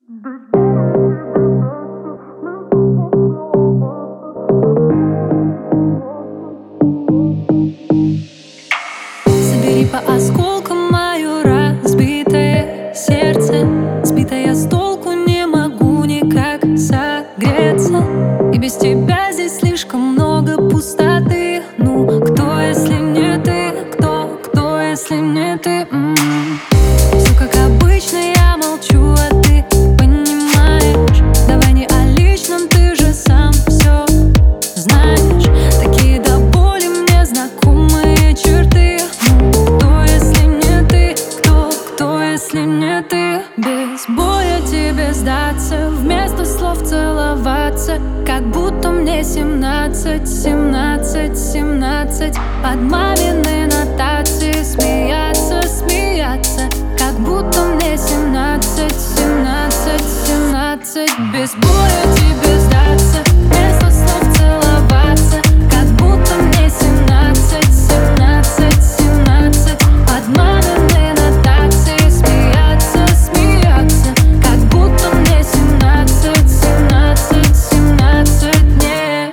Собери по осколкам мое разбитое сердце. Сбитая я с толку, не могу никак согреться. И без тебя здесь слишком много пустоты. Ну, кто, если не ты? Кто, если не ты? Все как обычно, я молчу, а ты понимаешь. Давай не о личном, ты же сам все знаешь. Такие до боли мне знакомые черты. Ну, кто, если не ты? Кто, если не ты? Без боя тебе сдаться, вместо слов целоваться, как будто мне 17, 17, 17. Под мамины нотации смеяться, смеяться, как будто мне 17, 17, 17. Без боя тебе сдаться, вместо слов целоваться, как будто мне 17, 17, 17. Под мамины нотации смеяться, смеяться, как будто мне 17, 17, 17. Нет.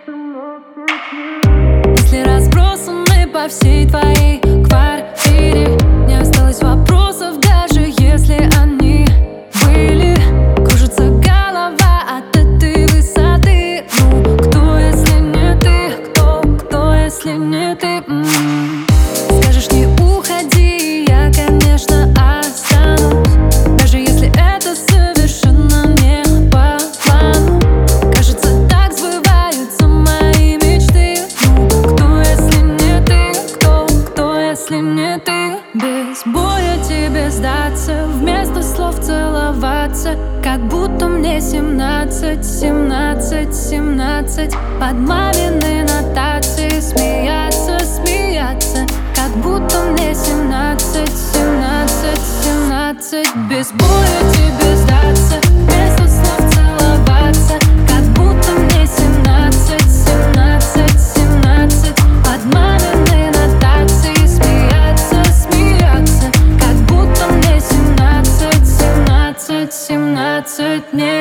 Мысли разбросаны по всей твоей квартире. Не осталось вопросов, даже если они были. Кружится голова от этой высоты. Ну, кто, если не ты? Кто, если не ты? Скажешь, не уходи, я, конечно, останусь, даже если это совершенно не по плану. Кажется, так сбываются мои мечты. Ну, кто, если не ты? Кто, если не ты? Без боя тебе сдаться, вместо слов целоваться, как будто мне 17, 17, 17. Под мамины нотации смеяться, смеяться, как будто мне 17, 17, 17. Без боя тебе сдаться, вместо слов целоваться, как будто мне 17, 17, 17. Под мамины нотации смеяться, смеяться, как будто мне 17, 17, 17. Нет.